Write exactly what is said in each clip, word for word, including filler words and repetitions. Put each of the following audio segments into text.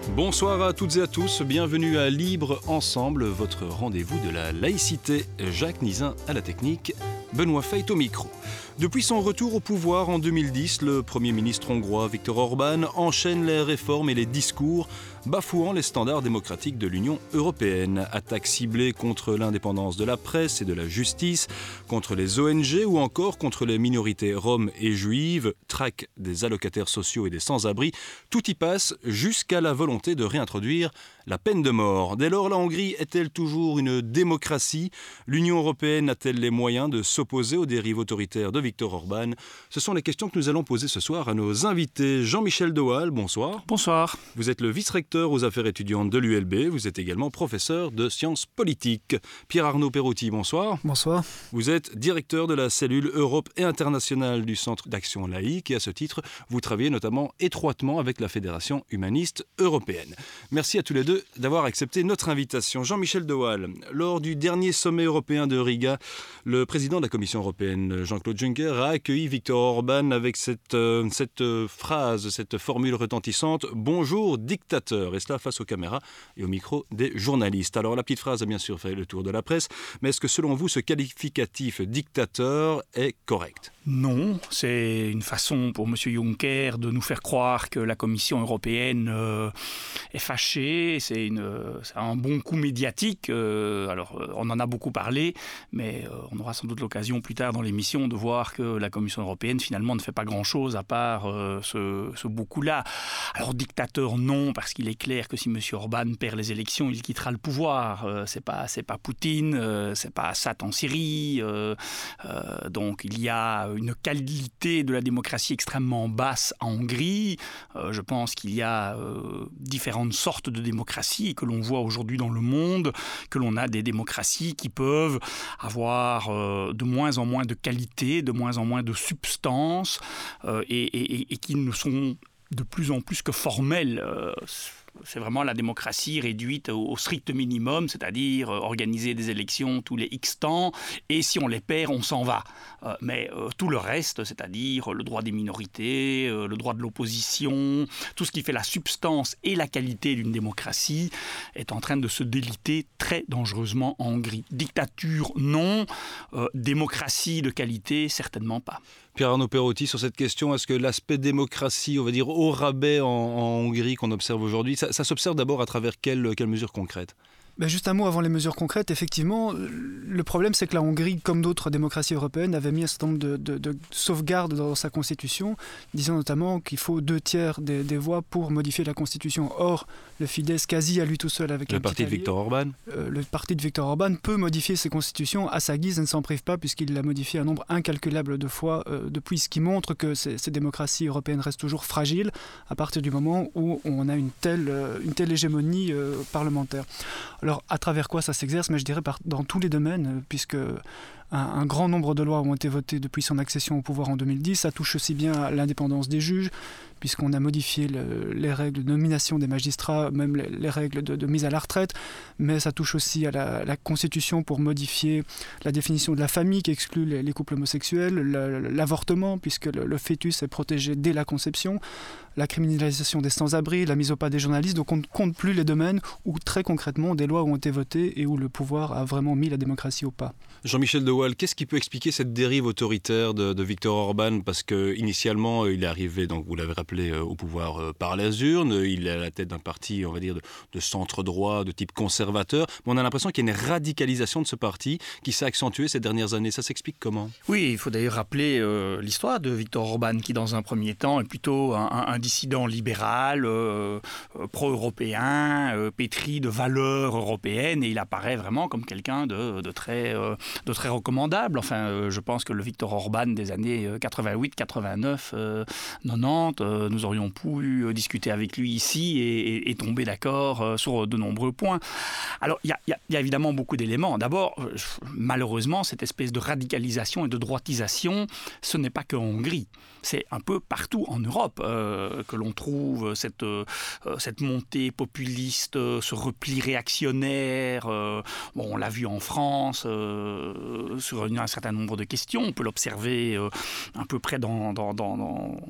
Bonsoir à toutes et à tous, bienvenue à Libre Ensemble, votre rendez-vous de la laïcité. Jacques Nizin à la technique, Benoît Feit au micro. Depuis son retour au pouvoir en deux mille dix, le Premier ministre hongrois Viktor Orbán enchaîne les réformes et les discours, bafouant les standards démocratiques de l'Union européenne. Attaques ciblées contre l'indépendance de la presse et de la justice, contre les O N G ou encore contre les minorités roms et juives, traque des allocataires sociaux et des sans-abri, tout y passe jusqu'à la volonté de réintroduire la peine de mort. Dès lors, la Hongrie est-elle toujours une démocratie ? L'Union européenne a-t-elle les moyens de s'opposer aux dérives autoritaires de Viktor Orbán ? Ce sont les questions que nous allons poser ce soir à nos invités. Jean-Michel Doal, bonsoir. Bonsoir. Vous êtes le vice-recteur aux affaires étudiantes de l'U L B. Vous êtes également professeur de sciences politiques. Pierre-Arnaud Perotti, bonsoir. Bonsoir. Vous êtes directeur de la cellule Europe et internationale du Centre d'action laïque et à ce titre, vous travaillez notamment étroitement avec la Fédération humaniste européenne. Merci à tous les deux d'avoir accepté notre invitation. Jean-Michel Doal, lors du dernier sommet européen de Riga, le président de la Commission européenne, Jean-Claude Juncker, a accueilli Viktor Orbán avec cette, euh, cette euh, phrase, cette formule retentissante « Bonjour dictateur », et cela face aux caméras et au micro des journalistes. Alors la petite phrase a bien sûr fait le tour de la presse, mais est-ce que selon vous ce qualificatif dictateur est correct ? Non, c'est une façon pour M. Juncker de nous faire croire que la Commission européenne euh, est fâchée. C'est, une, c'est un bon coup médiatique. Euh, alors, on en a beaucoup parlé, mais euh, on aura sans doute l'occasion plus tard dans l'émission de voir que la Commission européenne, finalement, ne fait pas grand-chose à part euh, ce, ce beau coup-là. Alors, dictateur, non, parce qu'il est clair que si M. Orbán perd les élections, il quittera le pouvoir. Euh, c'est pas, c'est pas Poutine, euh, c'est pas Assad en Syrie. Euh, euh, donc, il y a une qualité de la démocratie extrêmement basse en Hongrie. Euh, je pense qu'il y a euh, différentes sortes de démocraties que l'on voit aujourd'hui dans le monde, que l'on a des démocraties qui peuvent avoir euh, de moins en moins de qualité, de moins en moins de substance euh, et, et, et qui ne sont de plus en plus que formelles. Euh, C'est vraiment la démocratie réduite au strict minimum, c'est-à-dire organiser des élections tous les X temps, et si on les perd, on s'en va. Euh, mais euh, tout le reste, c'est-à-dire le droit des minorités, euh, le droit de l'opposition, tout ce qui fait la substance et la qualité d'une démocratie, est en train de se déliter très dangereusement en Hongrie. Dictature, non. Euh, démocratie de qualité, certainement pas. Pierre-Arnaud Perotti, sur cette question, est-ce que l'aspect démocratie, on va dire au rabais en, en Hongrie qu'on observe aujourd'hui, ça, ça s'observe d'abord à travers quelles, quelles mesures concrètes ? Ben juste un mot avant les mesures concrètes. Effectivement, le problème, c'est que la Hongrie, comme d'autres démocraties européennes, avait mis un certain nombre de, de, de sauvegardes dans sa constitution, disant notamment qu'il faut deux tiers des, des voix pour modifier la constitution. Or, le Fidesz, quasi à lui tout seul, avec le un parti petit de Viktor Orbán, euh, le parti de Viktor Orbán peut modifier ses constitutions à sa guise et ne s'en prive pas, puisqu'il l'a modifié un nombre incalculable de fois euh, depuis, ce qui montre que ces, ces démocraties européennes restent toujours fragiles à partir du moment où on a une telle, euh, une telle hégémonie euh, parlementaire. Alors, à travers quoi ça s'exerce ? Mais je dirais par, dans tous les domaines, puisque un, un grand nombre de lois ont été votées depuis son accession au pouvoir en deux mille dix. Ça touche aussi bien à l'indépendance des juges, puisqu'on a modifié le, les règles de nomination des magistrats, même les, les règles de, de mise à la retraite. Mais ça touche aussi à la, la Constitution pour modifier la définition de la famille qui exclut les, les couples homosexuels, le, l'avortement, puisque le, le fœtus est protégé dès la conception, la criminalisation des sans-abri, la mise au pas des journalistes. Donc on ne compte plus les domaines où très concrètement des lois ont été votées et où le pouvoir a vraiment mis la démocratie au pas. Jean-Michel Doal, qu'est-ce qui peut expliquer cette dérive autoritaire de, de Viktor Orbán ? Parce qu'initialement, il est arrivé, donc vous l'avez rappelé, au pouvoir par les urnes. Il est à la tête d'un parti, on va dire, de, de centre-droit, de type conservateur. Mais on a l'impression qu'il y a une radicalisation de ce parti qui s'est accentuée ces dernières années. Ça s'explique comment ? Oui, il faut d'ailleurs rappeler euh, l'histoire de Viktor Orbán, qui dans un premier temps est plutôt un, un, un dissident libéral, euh, euh, pro-européen, euh, pétri de valeurs européennes, et il apparaît vraiment comme quelqu'un de, de très... Euh, de très recommandable. Enfin, euh, je pense que le Viktor Orbán des années quatre-vingt-huit, quatre-vingt-neuf, euh, quatre-vingt-dix, euh, nous aurions pu euh, discuter avec lui ici et, et, et tomber d'accord euh, sur de nombreux points. Alors, il y, y, y a évidemment beaucoup d'éléments. D'abord, euh, malheureusement, cette espèce de radicalisation et de droitisation, ce n'est pas qu'en Hongrie. C'est un peu partout en Europe euh, que l'on trouve cette, euh, cette montée populiste, euh, ce repli réactionnaire. Euh, bon, on l'a vu en France, euh, sur un certain nombre de questions. On peut l'observer euh, un peu près dans, dans, dans, dans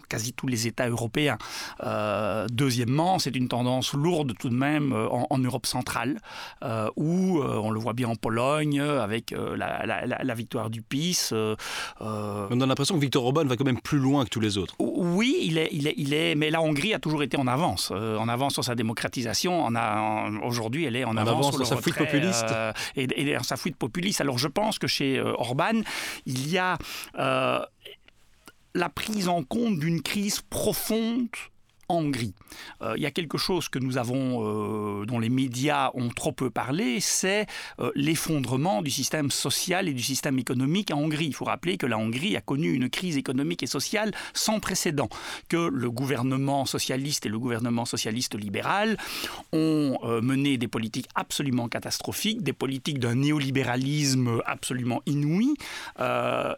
quasi tous les États européens. Euh, deuxièmement, c'est une tendance lourde tout de même en, en Europe centrale, euh, où euh, on le voit bien en Pologne, avec euh, la, la, la, la victoire du P I S. Euh, on a l'impression que Viktor Orban va quand même plus loin que tous les autres. Oui, il est, il est, il est, mais la Hongrie a toujours été en avance, euh, en avance sur sa démocratisation. On a, en, aujourd'hui, elle est en, en avance, avance sur sa fuite populiste. Euh, et, et dans sa fuite populiste. Alors je pense que chez euh, Orban, il y a euh, la prise en compte d'une crise profonde en Hongrie. Euh, il y a quelque chose que nous avons, euh, dont les médias ont trop peu parlé, c'est euh, l'effondrement du système social et du système économique en Hongrie. Il faut rappeler que la Hongrie a connu une crise économique et sociale sans précédent, que le gouvernement socialiste et le gouvernement socialiste libéral ont euh, mené des politiques absolument catastrophiques, des politiques d'un néolibéralisme absolument inouï, euh,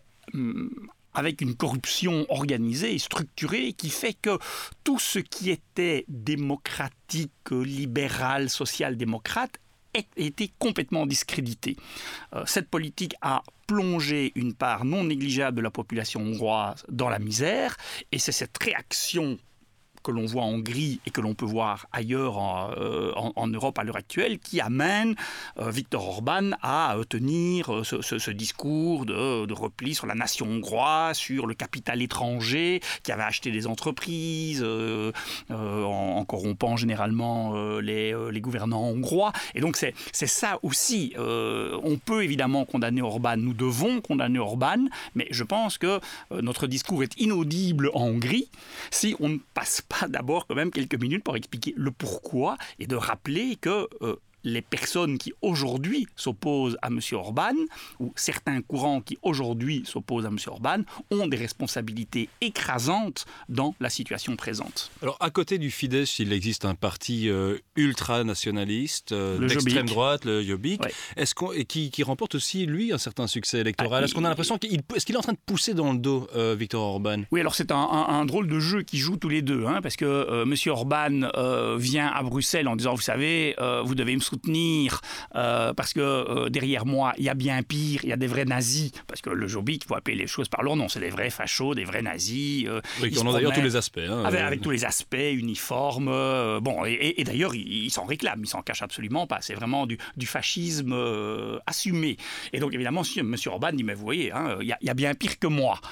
avec une corruption organisée et structurée qui fait que tout ce qui était démocratique, libéral, social-démocrate a été complètement discrédité. Euh, cette politique a plongé une part non négligeable de la population hongroise dans la misère, et c'est cette réaction que l'on voit en Hongrie et que l'on peut voir ailleurs en, euh, en, en Europe à l'heure actuelle, qui amène euh, Viktor Orban à euh, tenir euh, ce, ce, ce discours de, de repli sur la nation hongroise, sur le capital étranger qui avait acheté des entreprises, euh, euh, en, en corrompant généralement euh, les, euh, les gouvernants hongrois. Et donc c'est, c'est ça aussi. Euh, on peut évidemment condamner Orban, nous devons condamner Orban, mais je pense que euh, notre discours est inaudible en Hongrie si on ne passe pas d'abord quand même quelques minutes pour expliquer le pourquoi et de rappeler que euh, les personnes qui aujourd'hui s'opposent à M. Orban, ou certains courants qui aujourd'hui s'opposent à M. Orban, ont des responsabilités écrasantes dans la situation présente. Alors, à côté du Fidesz, il existe un parti euh, ultranationaliste, euh, d'extrême Jobbik. droite, le Jobbik, ouais. est-ce qu'on, et qui, qui remporte aussi, lui, un certain succès électoral. Ah, est-ce qu'on a l'impression qu'il est-ce qu'il est en train de pousser dans le dos euh, Viktor Orban ? Oui, alors c'est un, un, un drôle de jeu qui joue tous les deux, hein, parce que euh, M. Orban euh, vient à Bruxelles en disant, vous savez, euh, vous devez me soutenir euh, parce que euh, derrière moi il y a bien pire, il y a des vrais nazis, parce que le Jobbik, il faut appeler les choses par leur nom, c'est des vrais fachos, des vrais nazis. Euh, oui, on a d'ailleurs tous les aspects. Hein, avec, euh... avec tous les aspects, uniformes. Euh, bon, et, et, et d'ailleurs, il, il s'en réclame, il s'en cache absolument pas. C'est vraiment du, du fascisme euh, assumé. Et donc évidemment, si M. Orban dit, mais vous voyez, hein, il, y a, il y a bien pire que moi.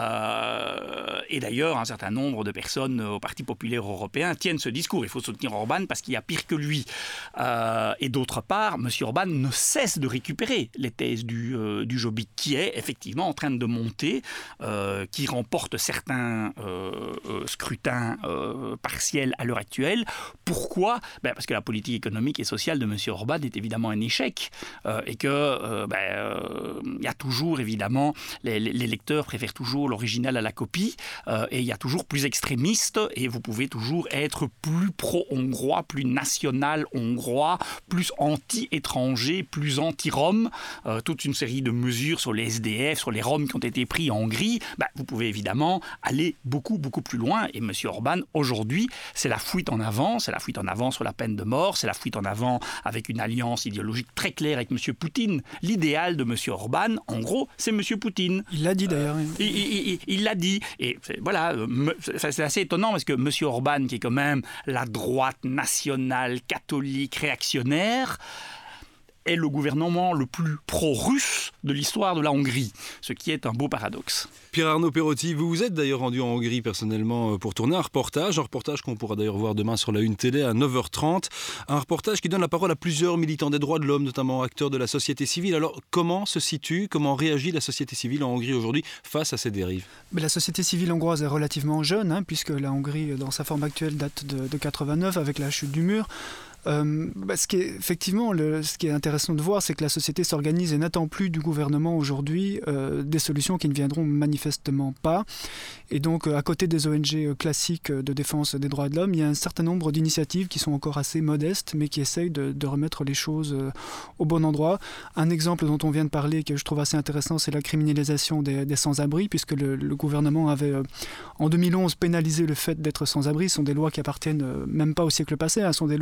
Euh, et d'ailleurs, un certain nombre de personnes au Parti populaire européen tiennent ce discours. Il faut soutenir Orban parce qu'il y a pire que lui. Euh, Et d'autre part, M. Orban ne cesse de récupérer les thèses du, euh, du Jobbik, qui est effectivement en train de monter, euh, qui remporte certains euh, euh, scrutins euh, partiels à l'heure actuelle. Pourquoi ? Ben parce que la politique économique et sociale de M. Orban est évidemment un échec, euh, et que euh, ben, euh, y a toujours, évidemment, les, les lecteurs préfèrent toujours l'original à la copie, euh, et il y a toujours plus extrémistes, et vous pouvez toujours être plus pro-hongrois, plus national hongrois, plus anti-étrangers, plus anti-Roms, euh, toute une série de mesures sur les S D F, sur les Roms qui ont été pris en Hongrie, bah, vous pouvez évidemment aller beaucoup, beaucoup plus loin. Et M. Orban, aujourd'hui, c'est la fuite en avant, c'est la fuite en avant sur la peine de mort, c'est la fuite en avant avec une alliance idéologique très claire avec M. Poutine. L'idéal de M. Orban, en gros, c'est M. Poutine. Il l'a dit d'ailleurs. Euh, il, il, il, il l'a dit. Et c'est, voilà, euh, c'est assez étonnant parce que M. Orban, qui est quand même la droite nationale, catholique, réactionnaire, est le gouvernement le plus pro-russe de l'histoire de la Hongrie, ce qui est un beau paradoxe. Pierre-Arnaud Perotti, vous vous êtes d'ailleurs rendu en Hongrie personnellement pour tourner un reportage, un reportage qu'on pourra d'ailleurs voir demain sur la Une Télé à neuf heures trente, un reportage qui donne la parole à plusieurs militants des droits de l'homme, notamment acteurs de la société civile. Alors comment se situe, comment réagit la société civile en Hongrie aujourd'hui face à ces dérives ? Mais la société civile hongroise est relativement jeune, hein, puisque la Hongrie, dans sa forme actuelle, date de, de quatre-vingt-neuf avec la chute du mur. Euh, bah, ce qui est, effectivement, le, ce qui est intéressant de voir, c'est que la société s'organise et n'attend plus du gouvernement aujourd'hui euh, des solutions qui ne viendront manifestement pas. Et donc, euh, à côté des O N G classiques de défense des droits de l'homme, il y a un certain nombre d'initiatives qui sont encore assez modestes, mais qui essayent de, de remettre les choses euh, au bon endroit. Un exemple dont on vient de parler, que je trouve assez intéressant, c'est la criminalisation des, des sans-abri, puisque le, le gouvernement avait, euh, en deux mille onze, pénalisé le fait d'être sans-abri. Ce sont des lois qui appartiennent euh, même pas au siècle passé, hein, ce sont des lois qui,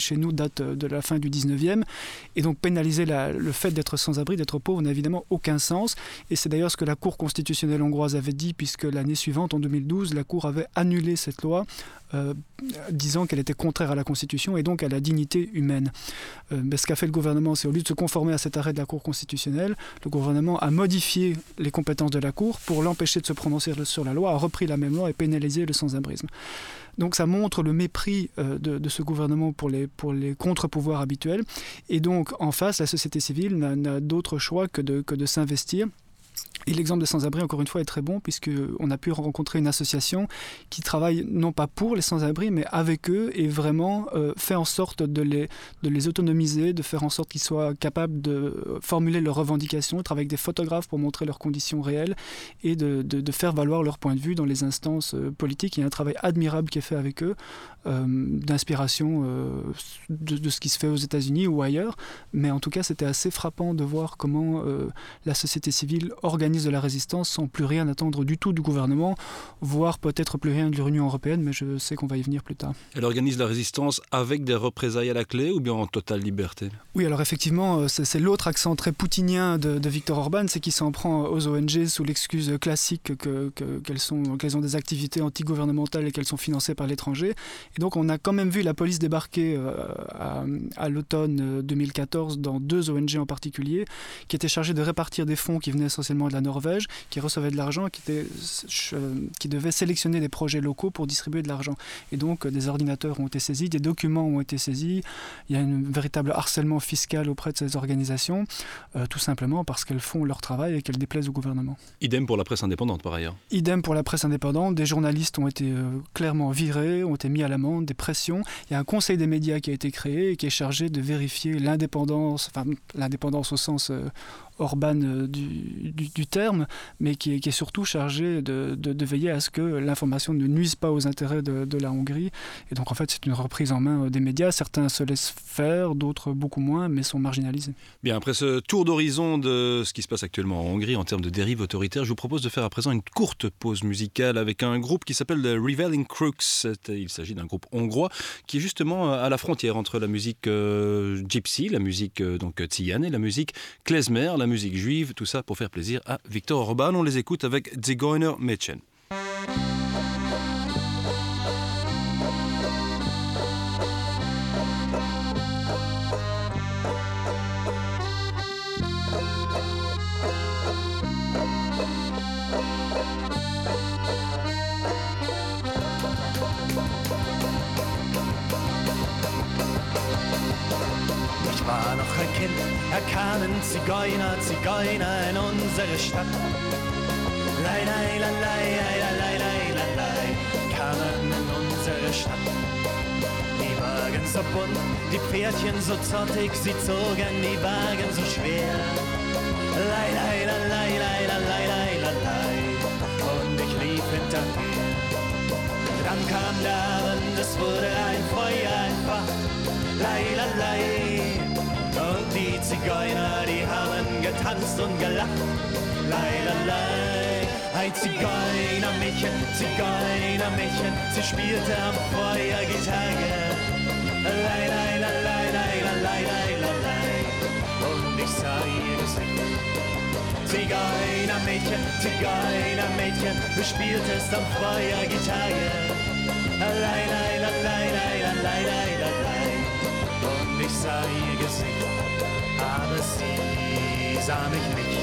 chez nous date de la fin du dix-neuvième. Et donc pénaliser la, le fait d'être sans-abri, d'être pauvre, n'a évidemment aucun sens. Et c'est d'ailleurs ce que la Cour constitutionnelle hongroise avait dit, puisque l'année suivante, en deux mille douze, la Cour avait annulé cette loi, euh, disant qu'elle était contraire à la Constitution et donc à la dignité humaine. Euh, mais ce qu'a fait le gouvernement, c'est au lieu de se conformer à cet arrêt de la Cour constitutionnelle, le gouvernement a modifié les compétences de la Cour pour l'empêcher de se prononcer sur la loi, a repris la même loi et pénalisé le sans-abrisme. Donc ça montre le mépris euh, de, de ce gouvernement pour les, pour les contre-pouvoirs habituels. Et donc en face, la société civile n'a, n'a d'autre choix que de, que de s'investir. Et l'exemple de sans-abri, encore une fois, est très bon, puisqu'on a pu rencontrer une association qui travaille non pas pour les sans-abri, mais avec eux, et vraiment euh, fait en sorte de les, de les autonomiser, de faire en sorte qu'ils soient capables de formuler leurs revendications, travailler avec des photographes pour montrer leurs conditions réelles, et de, de, de faire valoir leur point de vue dans les instances euh, politiques. Il y a un travail admirable qui est fait avec eux, euh, d'inspiration euh, de, de ce qui se fait aux États-Unis ou ailleurs, mais en tout cas, c'était assez frappant de voir comment euh, la société civile organise de la résistance sans plus rien attendre du tout du gouvernement, voire peut-être plus rien de l'Union européenne, mais je sais qu'on va y venir plus tard. Elle organise la résistance avec des représailles à la clé ou bien en totale liberté ? Oui, alors effectivement, c'est, c'est l'autre accent très poutinien de, de Viktor Orban, c'est qu'il s'en prend aux O N G sous l'excuse classique que, que, qu'elles, sont, qu'elles ont des activités antigouvernementales et qu'elles sont financées par l'étranger. Et donc on a quand même vu la police débarquer euh, à, à l'automne deux mille quatorze dans deux O N G en particulier, qui étaient chargées de répartir des fonds qui venaient essentiellement de la Norvège, qui recevait de l'argent, qui, était, qui devait sélectionner des projets locaux pour distribuer de l'argent. Et donc, des ordinateurs ont été saisis, des documents ont été saisis. Il y a un véritable harcèlement fiscal auprès de ces organisations, euh, tout simplement parce qu'elles font leur travail et qu'elles déplaisent au gouvernement. Idem pour la presse indépendante, par ailleurs. Idem pour la presse indépendante. Des journalistes ont été euh, clairement virés, ont été mis à l'amende, des pressions. Il y a un conseil des médias qui a été créé et qui est chargé de vérifier l'indépendance, enfin, l'indépendance au sens euh, Orban euh, du, du, du terme, mais qui est, qui est surtout chargé de, de, de veiller à ce que l'information ne nuise pas aux intérêts de, de la Hongrie. Et donc en fait c'est une reprise en main des médias. Certains se laissent faire, d'autres beaucoup moins, mais sont marginalisés. Bien, après ce tour d'horizon de ce qui se passe actuellement en Hongrie en termes de dérive autoritaire, je vous propose de faire à présent une courte pause musicale avec un groupe qui s'appelle The Reveling Crooks. Il s'agit d'un groupe hongrois qui est justement à la frontière entre la musique euh, gypsy, la musique euh, donc tzigane et la musique klezmer, la musique juive, tout ça pour faire plaisir à Viktor Orban. On les écoute avec Zigeuner Mädchen. Ich war noch ein Kind, da kamen Zigeuner, Zigeuner in unsere Stadt. Lei, lei, lei, lei, lei, lei, lei, lei, kamen in unsere Stadt. Die Wagen so bunt, die Pferdchen so zottig, sie zogen die Wagen so schwer. Lei, lei, lei, lei, lei, lei, lei, lei, lei, und ich lief hinterher. Dann kam der Abend, es wurde ein Feuer entfacht. Lei, lei, lei. Und die Zigeuner, die haben getanzt und gelacht. Lei, lei, lei. Ein Zigeunermädchen, Zigeunermädchen, sie spielte am Feuer Gitarre. Lei, lei, lei, lei, lei, lei, lei, lei, lei. Und ich sah ihr Gesicht. Zigeunermädchen, Zigeunermädchen, du spieltest am Feuer Gitarre. Lei, lei, lei, lei, lei, lei, lei, lei, lei. Und ich sah ihr Gesicht, aber sie sah mich nicht.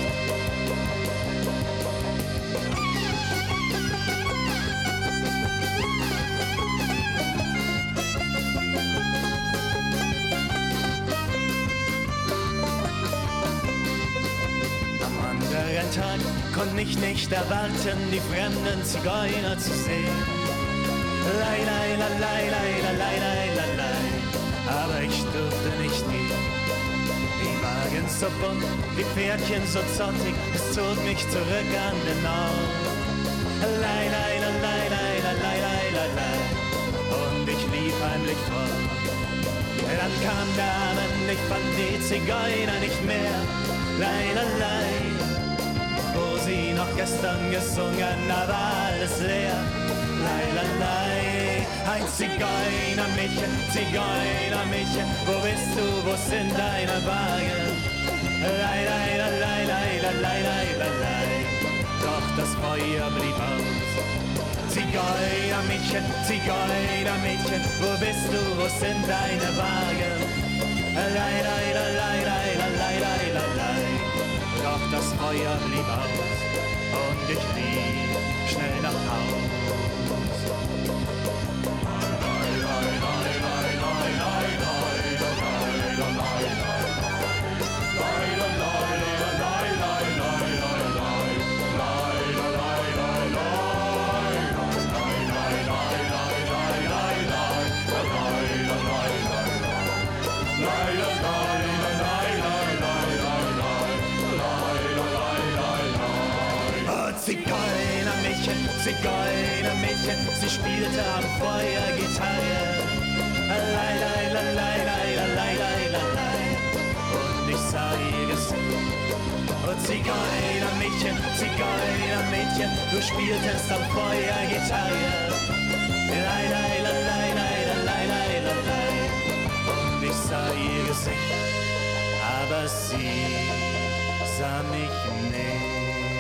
Am anderen Tag konnte ich nicht erwarten, die fremden Zigeuner zu sehen. Lei, lei, lei, lei, lei, lei, lei, lei, lei. Aber ich durfte nicht gehen. Die Wagen so bunt, die Pferdchen so zottig, es zog mich zurück an den Ort. Lei, lei, lei, lei, lei, lei, lei, lei, lei, und ich lief heimlich fort. Dann kam der Abend, ich fand die Zigeuner nicht mehr. Lei, lei, lei, wo sie noch gestern gesungen, da war alles leer. Lei, lei, lei. ein Zigeunermädchen, Zigeunermädchen, wo bist du, wo sind deine Wagen? Lei, lei, lei, lei, lei, lei, lei, lei, doch das Feuer blieb aus. Zigeunermädchen, Zigeunermädchen, wo bist du, wo sind deine Wagen? Lei, lei, lei, lei, lei, lei, lei, lei, doch das Feuer blieb aus und ich lief schnell nach Haus. Zigeunermädchen, Zigeunermädchen, sie spielte am Feuer Gitarre. Lei, lei, lei, lei, lei, lei, lei, lei, und ich sah ihr Gesicht. Und Zigeunermädchen, Zigeunermädchen, du spieltest am Feuer Gitarre. Lei, lei, lei, lei, lei, lei, lei, lei, und ich sah ihr Gesicht, aber sie sah mich nicht.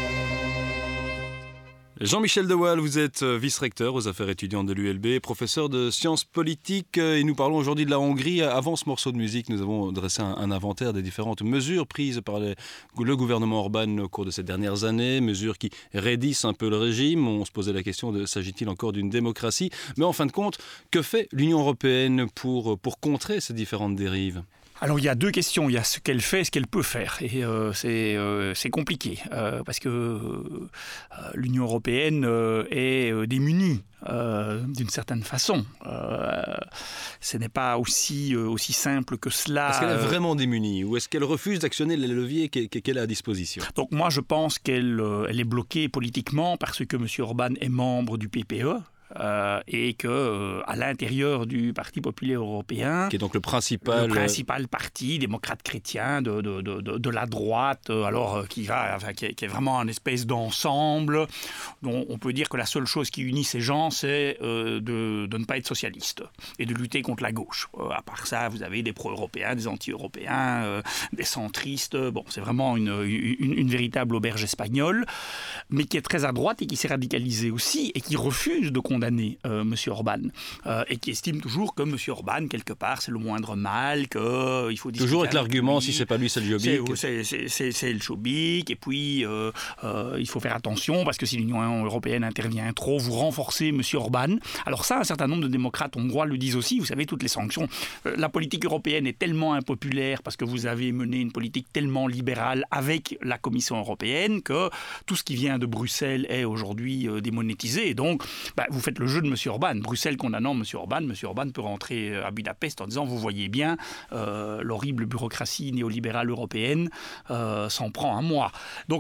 Jean-Michel De Waal, vous êtes vice-recteur aux affaires étudiantes de l'U L B, professeur de sciences politiques, et nous parlons aujourd'hui de la Hongrie. Avant ce morceau de musique, nous avons dressé un, un inventaire des différentes mesures prises par les, le gouvernement Orban au cours de ces dernières années, mesures qui raidissent un peu le régime. On se posait la question de s'agit-il encore d'une démocratie? Mais en fin de compte, que fait l'Union européenne pour, pour contrer ces différentes dérives? Alors il y a deux questions, il y a ce qu'elle fait et ce qu'elle peut faire, et euh, c'est, euh, c'est compliqué, euh, parce que euh, l'Union européenne euh, est euh, démunie euh, d'une certaine façon. Euh, ce n'est pas aussi, euh, aussi simple que cela. Est-ce qu'elle est vraiment démunie, ou est-ce qu'elle refuse d'actionner les leviers qu'elle a à disposition? Donc moi je pense qu'elle euh, elle est bloquée politiquement parce que M. Orban est membre du P P E. Euh, et que euh, à l'intérieur du Parti populaire européen, qui est donc le principal, le principal parti démocrate chrétien de, de, de, de, de la droite, euh, alors euh, qui, va, enfin, qui, est, qui est vraiment un espèce d'ensemble, dont on peut dire que la seule chose qui unit ces gens, c'est euh, de, de ne pas être socialiste et de lutter contre la gauche. Euh, à part ça, vous avez des pro-européens, des anti-européens, euh, des centristes. Bon, c'est vraiment une, une, une véritable auberge espagnole, mais qui est très à droite et qui s'est radicalisée aussi et qui refuse de condamner Euh, M. Orban, euh, et qui estime toujours que M. Orban, quelque part, c'est le moindre mal, qu'il euh, faut discuter. Toujours avec l'argument, si c'est pas lui, c'est le Jobbik. C'est, c'est, c'est, c'est le Jobbik, et puis euh, euh, il faut faire attention, parce que si l'Union européenne intervient trop, vous renforcez M. Orban. Alors ça, un certain nombre de démocrates hongrois le disent aussi, vous savez, toutes les sanctions. Euh, la politique européenne est tellement impopulaire, parce que vous avez mené une politique tellement libérale avec la Commission européenne, que tout ce qui vient de Bruxelles est aujourd'hui euh, démonétisé, et donc, bah, vous faites le jeu de M. Orban. Bruxelles condamnant M. Orban, M. Orban peut rentrer à Budapest en disant, vous voyez bien, euh, l'horrible bureaucratie néolibérale européenne euh, s'en prend à moi. Donc,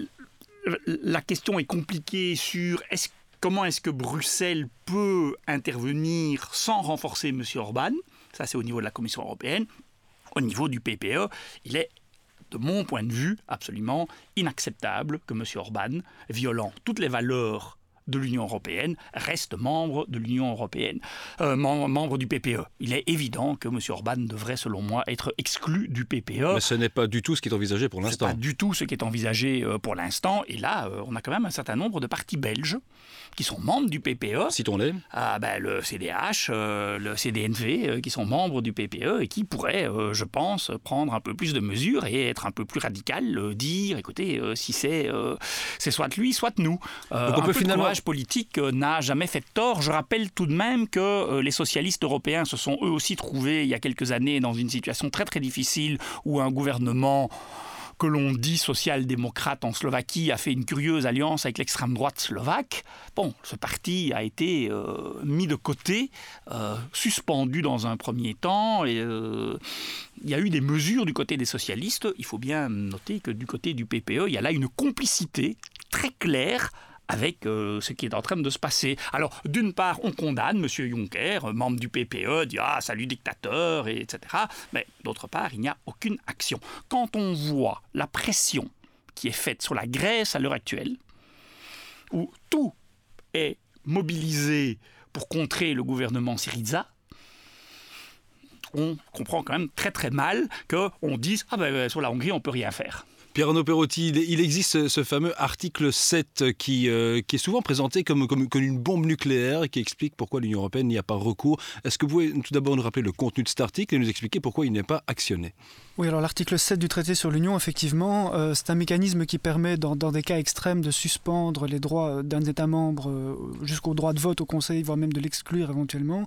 la question est compliquée sur est-ce, comment est-ce que Bruxelles peut intervenir sans renforcer M. Orban. Ça, c'est au niveau de la Commission européenne. Au niveau du P P E, il est, de mon point de vue, absolument inacceptable que M. Orban, violant toutes les valeurs de l'Union européenne, reste membre de l'Union européenne, euh, mem- membre du P P E. Il est évident que M. Orban devrait, selon moi, être exclu du P P E. Mais ce n'est pas du tout ce qui est envisagé pour l'instant. Ce n'est pas du tout ce qui est envisagé euh, pour l'instant. Et là, euh, on a quand même un certain nombre de partis belges qui sont membres du P P E. Citons-les. Ah, ben, le C D H, euh, le C D N V, euh, qui sont membres du P P E et qui pourraient, euh, je pense, prendre un peu plus de mesures et être un peu plus radical, euh, dire, écoutez, euh, si c'est, euh, c'est soit lui, soit nous. Euh, Donc on un peut peu finalement... de courage politique euh, n'a jamais fait tort. Je rappelle tout de même que euh, les socialistes européens se sont eux aussi trouvés, il y a quelques années, dans une situation très très difficile où un gouvernement que l'on dit social-démocrate en Slovaquie a fait une curieuse alliance avec l'extrême droite slovaque. Bon, ce parti a été euh, mis de côté, euh, suspendu dans un premier temps. Et, euh, il y a eu des mesures du côté des socialistes. Il faut bien noter que du côté du P P E, il y a là une complicité très claire avec euh, ce qui est en train de se passer. Alors, d'une part, on condamne M. Juncker, membre du P P E, dit « Ah, salut dictateur », et etc. Mais d'autre part, il n'y a aucune action. Quand on voit la pression qui est faite sur la Grèce à l'heure actuelle, où tout est mobilisé pour contrer le gouvernement Syriza, on comprend quand même très très mal qu'on dise « Ah ben sur la Hongrie, on ne peut rien faire ». Pierre-Arnaud Perotti, il existe ce fameux article sept qui, euh, qui est souvent présenté comme, comme, comme une bombe nucléaire et qui explique pourquoi l'Union européenne n'y a pas recours. Est-ce que vous pouvez tout d'abord nous rappeler le contenu de cet article et nous expliquer pourquoi il n'est pas actionné ? Oui, alors l'article sept du traité sur l'Union, effectivement, euh, c'est un mécanisme qui permet, dans, dans des cas extrêmes, de suspendre les droits d'un État membre euh, jusqu'au droit de vote au Conseil, voire même de l'exclure éventuellement.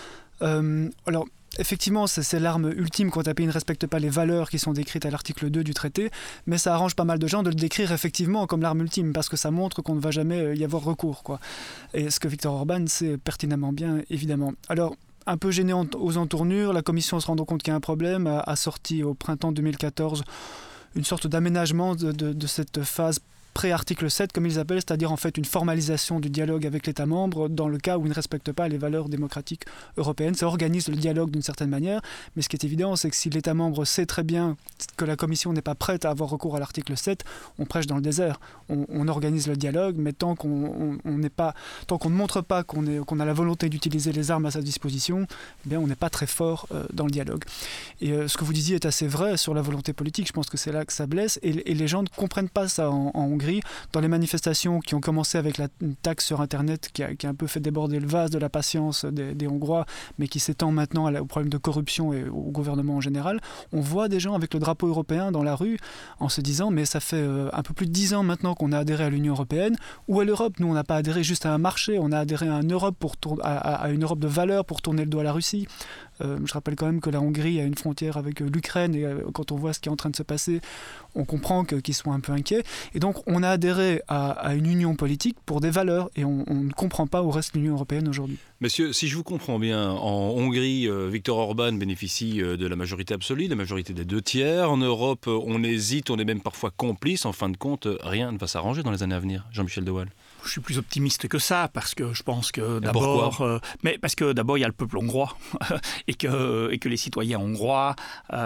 Euh, alors, effectivement, c'est, c'est l'arme ultime quand un pays ne respecte pas les valeurs qui sont décrites à l'article deux du traité, mais ça arrange pas mal de gens de le décrire effectivement comme l'arme ultime, parce que ça montre qu'on ne va jamais y avoir recours, quoi. Et ce que Viktor Orban sait pertinemment bien, évidemment. Alors, un peu gêné aux entournures, la Commission, se rendant compte qu'il y a un problème, a, a sorti au printemps deux mille quatorze une sorte d'aménagement de, de, de cette phase pré-article sept, comme ils appellent, c'est-à-dire en fait une formalisation du dialogue avec l'État membre dans le cas où il ne respecte pas les valeurs démocratiques européennes. Ça organise le dialogue d'une certaine manière, mais ce qui est évident, c'est que si l'État membre sait très bien que la Commission n'est pas prête à avoir recours à l'article sept, on prêche dans le désert. On, on organise le dialogue, mais tant qu'on on, on n'est pas, tant qu'on ne montre pas qu'on, est, qu'on a la volonté d'utiliser les armes à sa disposition, eh bien on n'est pas très fort euh, dans le dialogue. Et euh, ce que vous disiez est assez vrai sur la volonté politique, je pense que c'est là que ça blesse, et, et les gens ne comprennent pas ça en, en Hongrie. Dans les manifestations qui ont commencé avec la taxe sur Internet, qui a, qui a un peu fait déborder le vase de la patience des, des Hongrois, mais qui s'étend maintenant à la, au problème de corruption et au gouvernement en général, on voit des gens avec le drapeau européen dans la rue en se disant « mais ça fait euh, un peu plus de dix ans maintenant qu'on a adhéré à l'Union européenne, ou à l'Europe. Nous, on n'a pas adhéré juste à un marché, on a adhéré à, un Europe pour tour- à, à une Europe de valeurs pour tourner le dos à la Russie. » Euh, je rappelle quand même que la Hongrie a une frontière avec euh, l'Ukraine, et euh, quand on voit ce qui est en train de se passer, on comprend que, qu'ils sont un peu inquiets. Et donc on a adhéré à, à une union politique pour des valeurs, et on, on ne comprend pas où reste l'Union européenne aujourd'hui. Messieurs, si je vous comprends bien, en Hongrie, euh, Viktor Orban bénéficie euh, de la majorité absolue, la majorité des deux tiers. En Europe, euh, on hésite, on est même parfois complice. En fin de compte, euh, rien ne va s'arranger dans les années à venir. Jean-Michel Dewael. Je suis plus optimiste que ça, parce que je pense que d'abord, euh, mais parce que d'abord il y a le peuple hongrois et que et que les citoyens hongrois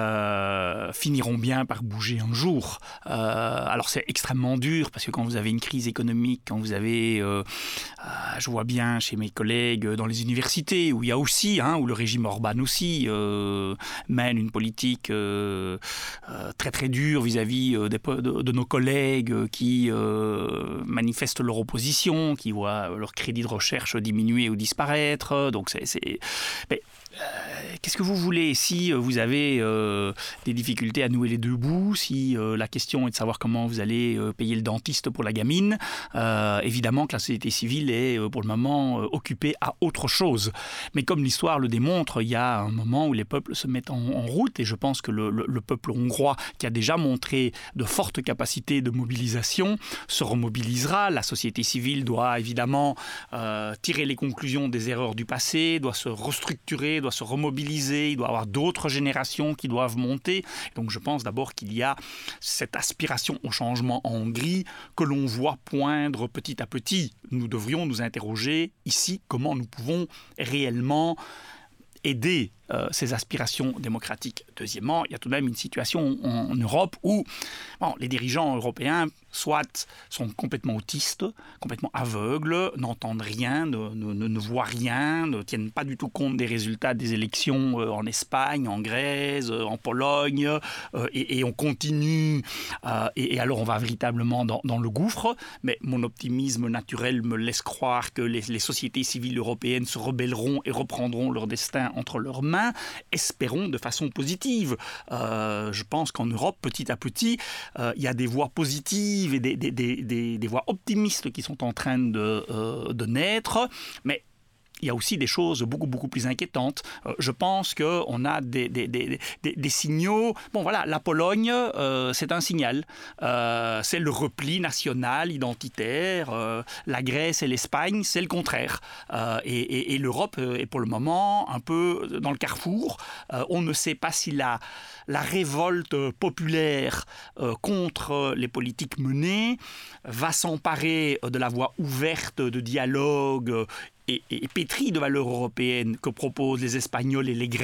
euh, finiront bien par bouger un jour. Euh, alors c'est extrêmement dur, parce que quand vous avez une crise économique, quand vous avez, euh, euh, je vois bien chez mes collègues dans les universités où il y a aussi, hein, où le régime Orban aussi euh, mène une politique euh, euh, très très dure vis-à-vis euh, des, de, de nos collègues qui euh, manifestent leur opposition, qui voient leur crédit de recherche diminuer ou disparaître. Donc c'est, c'est... Mais, euh, qu'est-ce que vous voulez si vous avez euh, des difficultés à nouer les deux bouts, si euh, la question est de savoir comment vous allez euh, payer le dentiste pour la gamine, euh, évidemment que la société civile est euh, pour le moment euh, occupée à autre chose. Mais comme l'histoire le démontre, il y a un moment où les peuples se mettent en, en route, et je pense que le, le, le peuple hongrois, qui a déjà montré de fortes capacités de mobilisation, se remobilisera. La société civile doit évidemment euh, tirer les conclusions des erreurs du passé, doit se restructurer, doit se remobiliser, il doit y avoir d'autres générations qui doivent monter. Donc je pense d'abord qu'il y a cette aspiration au changement en Hongrie que l'on voit poindre petit à petit. Nous devrions nous interroger ici comment nous pouvons réellement aider euh, ces aspirations démocratiques. Deuxièmement, il y a tout de même une situation en, en Europe où bon, les dirigeants européens soit sont complètement autistes, complètement aveugles, n'entendent rien, ne, ne, ne voient rien, ne tiennent pas du tout compte des résultats des élections euh, en Espagne, en Grèce, euh, en Pologne, euh, et, et on continue, euh, et, et alors on va véritablement dans, dans le gouffre. Mais mon optimisme naturel me laisse croire que les, les sociétés civiles européennes se rebelleront et reprendront leur destin entre leurs mains. Espérons de façon positive. Euh, je pense qu'en Europe, petit à petit, euh, il y a des voix positives et des, des, des, des, des voix optimistes qui sont en train de, euh, de naître, mais il y a aussi des choses beaucoup, beaucoup plus inquiétantes. Euh, je pense qu'on a des, des, des, des, des signaux. Bon, voilà, la Pologne, euh, c'est un signal. Euh, c'est le repli national, identitaire. Euh, la Grèce et l'Espagne, c'est le contraire. Euh, et, et, et l'Europe est pour le moment un peu dans le carrefour. Euh, on ne sait pas si la, la révolte populaire euh, contre les politiques menées va s'emparer de la voie ouverte de dialogue et, et, et pétrie de valeurs européennes que proposent les Espagnols et les Grecs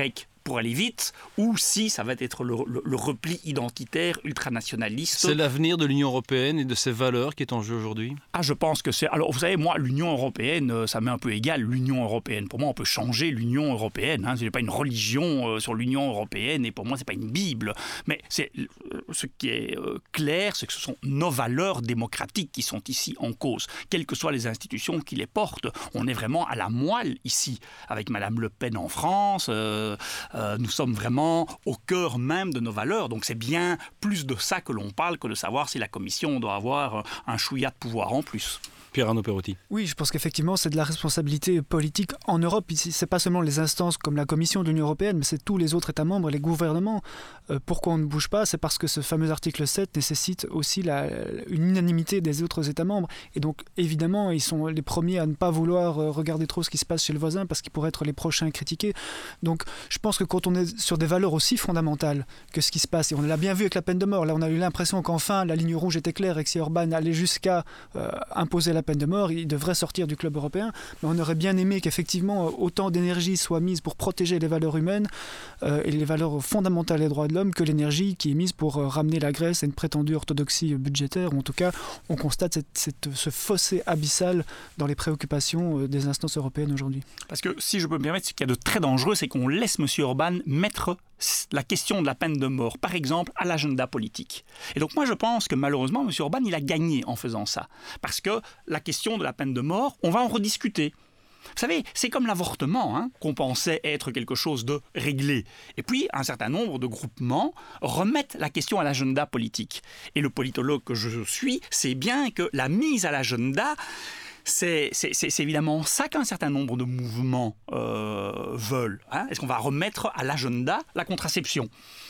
pour aller vite, ou si ça va être le, le, le repli identitaire ultranationaliste. C'est l'avenir de l'Union européenne et de ses valeurs qui est en jeu aujourd'hui? Ah, je pense que c'est... Alors, vous savez, moi, l'Union européenne, ça m'est un peu égal, l'Union européenne. Pour moi, on peut changer l'Union européenne. Hein. Ce n'est pas une religion euh, sur l'Union européenne, et pour moi, ce n'est pas une Bible. Mais c'est, euh, ce qui est euh, clair, c'est que ce sont nos valeurs démocratiques qui sont ici en cause. Quelles que soient les institutions qui les portent, on est vraiment à la moelle ici, avec Madame Le Pen en France. Euh, euh, nous sommes vraiment au cœur même de nos valeurs. Donc, c'est bien plus de ça que l'on parle que de savoir si la Commission doit avoir un chouïa de pouvoir en plus. Pierre-Arnaud Perotti. Oui, je pense qu'effectivement, c'est de la responsabilité politique en Europe. Ici, ce n'est pas seulement les instances comme la Commission de l'Union européenne, mais c'est tous les autres États membres, les gouvernements. Euh, pourquoi on ne bouge pas? C'est parce que ce fameux article sept nécessite aussi la, une unanimité des autres États membres. Et donc, évidemment, ils sont les premiers à ne pas vouloir regarder trop ce qui se passe chez le voisin parce qu'ils pourraient être les prochains critiqués. Donc, je pense que quand on est sur des valeurs aussi fondamentales que ce qui se passe, et on l'a bien vu avec la peine de mort, là, on a eu l'impression qu'enfin, la ligne rouge était claire et que si Orban allait jusqu'à euh, imposer la peine de mort, il devrait sortir du club européen. Mais on aurait bien aimé qu'effectivement autant d'énergie soit mise pour protéger les valeurs humaines euh, et les valeurs fondamentales des droits de l'homme que l'énergie qui est mise pour euh, ramener la Grèce à une prétendue orthodoxie budgétaire. En tout cas, on constate cette, cette, ce fossé abyssal dans les préoccupations euh, des instances européennes aujourd'hui. Parce que si je peux me permettre, ce qu'il y a de très dangereux, c'est qu'on laisse M. Orban mettre la question de la peine de mort, par exemple, à l'agenda politique. Et donc moi je pense que malheureusement M. Orban il a gagné en faisant ça. Parce que la question de la peine de mort, on va en rediscuter. Vous savez, c'est comme l'avortement, hein, qu'on pensait être quelque chose de réglé. Et puis, un certain nombre de groupements remettent la question à l'agenda politique. Et le politologue que je suis sait bien que la mise à l'agenda, C'est, c'est, c'est évidemment ça qu'un certain nombre de mouvements euh, veulent. Hein. Est-ce qu'on va remettre à l'agenda la contraception ?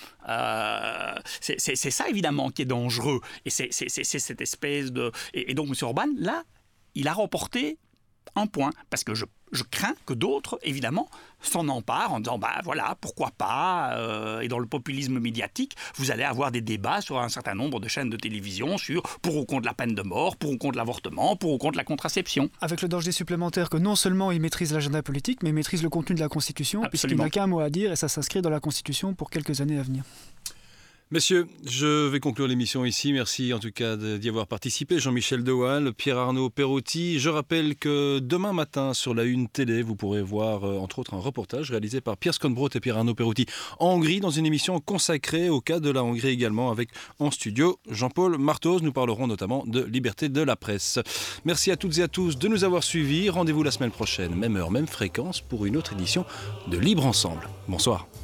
Euh, c'est, c'est, c'est ça évidemment qui est dangereux. Et c'est, c'est, c'est, c'est cette espèce de... Et, et donc M. Orban, là, il a remporté un point. Parce que je, je crains que d'autres, évidemment, s'en emparent en disant, bah voilà, pourquoi pas. Euh, et dans le populisme médiatique, vous allez avoir des débats sur un certain nombre de chaînes de télévision sur pour ou contre la peine de mort, pour ou contre l'avortement, pour ou contre la contraception. Avec le danger supplémentaire que non seulement il maîtrise l'agenda politique, mais il maîtrise le contenu de la Constitution, Absolument. Puisqu'il n'a qu'un mot à dire et ça s'inscrit dans la Constitution pour quelques années à venir. Messieurs, je vais conclure l'émission ici. Merci en tout cas d'y avoir participé. Jean-Michel Dewael, Pierre-Arnaud Perotti. Je rappelle que demain matin sur la Une Télé, vous pourrez voir euh, entre autres un reportage réalisé par Pierre Skonbrot et Pierre-Arnaud Perotti en Hongrie, dans une émission consacrée au cas de la Hongrie également, avec en studio Jean-Paul Martos. Nous parlerons notamment de liberté de la presse. Merci à toutes et à tous de nous avoir suivis. Rendez-vous la semaine prochaine, même heure, même fréquence, pour une autre édition de Libre Ensemble. Bonsoir.